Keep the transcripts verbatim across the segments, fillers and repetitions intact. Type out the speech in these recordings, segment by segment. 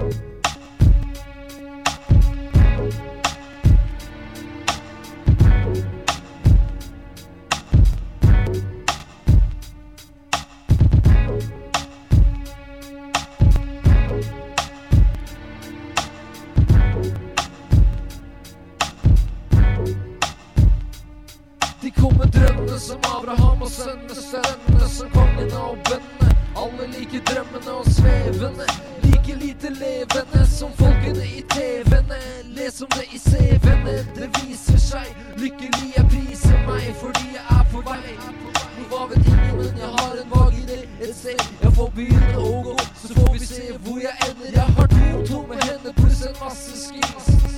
De kommer drømmene som Abraham og sønnene, sønnene som kongene og bøndene. Alle like drømmene og svevende, like lite levende som folkene i TV-ene. Les om det i C V-ene, det viser seg. Lykkelig jeg priser meg fordi jeg er på vei. Nå hva vet ingen, men jeg har en vag idé. Et sted jeg får begynne å gå, så får vi se hvor jeg ender. Jeg har to tomme hender pluss en masse skills.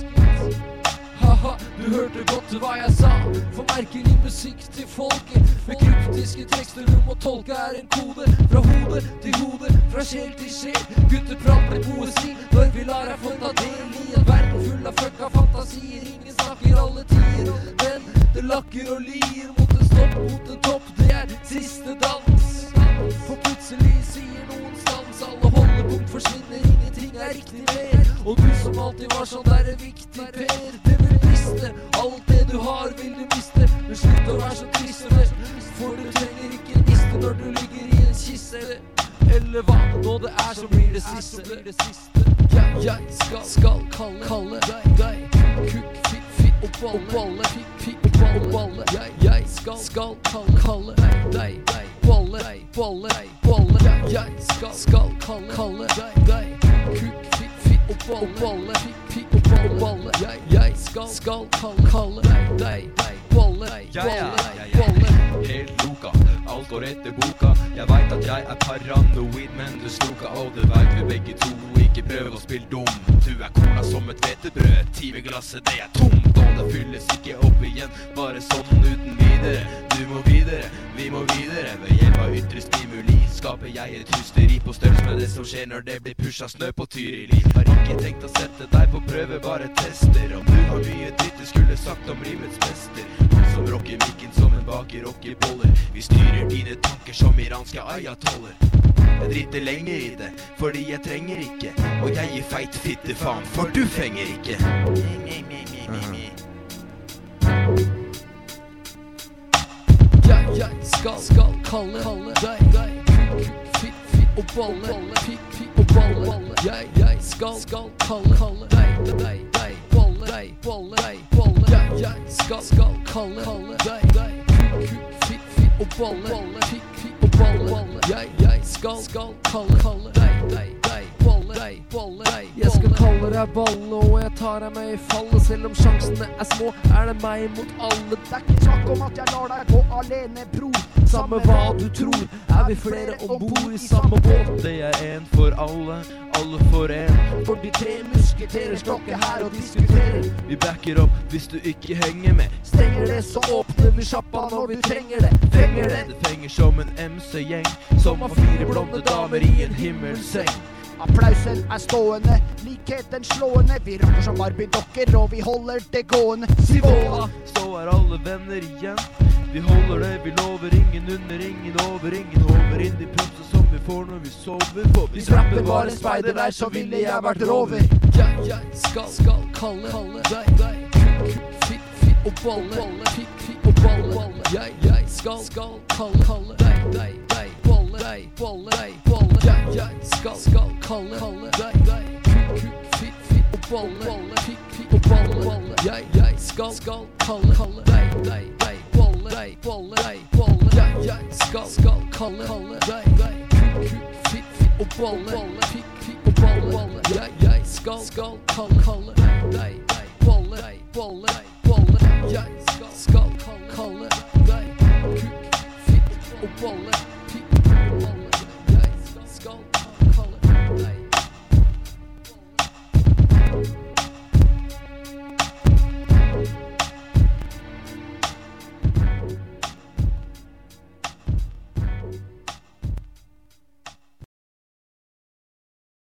Haha, du hørte godt hva jeg sa. For merkelig musikk til folket med kryptiske tekster du må tolke er en kode. Fra hode til hode, fra sjel til sjel. Gutteprat med poesi når vi lar deg få ta del i en verden full av fucka fantasier. Ingen snakker alle tider, men det lakker og lir mot en stopp, mot en topp. Det er siste dans. For plutselig sier noen stans. Alle holdepunkt forsvinner, ingenting er riktig mer. Og du som alltid var sånn der er viktig, Per. Det vil briste, alt det du har vil du miste. Men slutt å være så trist, for du trenger ikke en niste når du ligger i en kiste. Eller hva, når det er så blir det siste. Jeg, jeg skal, skal kalle, kalle deg, deg kukk, fikk, fikk og balle, balle, fikk, fikk og balle, balle. Jeg, jeg skal, skal kalle, kalle deg, deg, deg, balle, deg, balle, deg, balle. Jeg, jeg skal, skal kalle, kalle deg, deg kukk, fikk, fikk og balle, balle, fikk, fikk og balle, balle. Jeg, jeg skal, skal kalle, kalle deg, deg, deg, balle, deg, balle, deg, balle. Helt loka, alt går etter boka. Jeg vet at jeg er paranoid, men du sloka. Og det vet vi begge to, ikke prøv å spille dum. Du er cola som et hvetebrød, timeglasset det er tomt. Og det fylles ikke opp igjen, bare sånn uten videre. Du må videre, vi må videre. Ved hjelp av ytre stimuli skaper jeg et hysteri på størrelse med det som skjer når det blir pusha snø på Tyrili. Har ikke tenkt å sette deg på prøve, bare tester. Om du har mye dritt du skulle sagt om rimets mester. Han som rocker mikken som en baker rocker boller. Vi styrer dine tanker som iranske ayatoller. Jeg driter lenger i det, fordi jeg trenger ikke. Og jeg gir feit fitte faen, for du fenger ikke. Jeg, jeg skal, skal kalle, kalle deg, deg kukk, fikk, fikk og balle, fikk, fikk og balle. Jeg, jeg skal, skal kalle, kalle deg, deg, deg, balle, deg, balle, deg, balle. Jeg, jeg skal, skal kalle, kalle deg, deg kukk, fikk, fikk og balle, fikk, fikk og balle. Jeg, jeg skal, skal kalle, kalle deg, deg, deg, balle, deg, balle, deg. Jeg skal kalle deg balle, og jeg tar deg med i fallet. Selv om sjansene er små, er det meg mot alle. Det er ikke snakk om at jeg lar deg gå alene, bror. Samme hva du tror, er vi flere ombord i samme båt. Det er en for alle, alle for en. For de tre musketerer stokker her og diskuterer. Vi backer opp hvis du ikke henger med. Stenger det, så åpner vi sjappa når vi trenger det. Fenger det, Det fenger som en M C-gjeng, som har fire blonde damer i en himmelseng. Applausen er stående, likheten slående. Vi rocker som Barbie-dokker, og vi holder det gående. Sivola, Så er alle venner igjen. Vi holder det, vi lover ingen under, ingen over, ingen over. Inn de pumser som vi får når vi sover. For hvis rappen var en speiderleir, så ville jeg vært rover. Jeg, jeg skal, skal kalle, kalle deg, deg kukk, fikk, fikk og balle, fikk, fikk og balle. Jeg, jeg skal, skal kalle, kalle deg, deg, deg, balle, deg, balle, deg, balle. Jeg, jeg skal, skal kalle, kalle deg, deg kukk, fikk, fikk og balle, fikk, fikk og balle. Jeg, jeg skal, skal kalle, kalle deg, deg, deg, balle, deg, balle, deg, balle. Jeg, jeg skal, skal kalle, kalle deg, deg kukk, fikk, fikk og balle, fikk, fikk og balle. Jeg, jeg skal, skal kalle, kalle deg, deg, deg, balle, deg, balle, deg, balle. Jeg skal, skal kalle, kalle deg kukk, fikk og balle.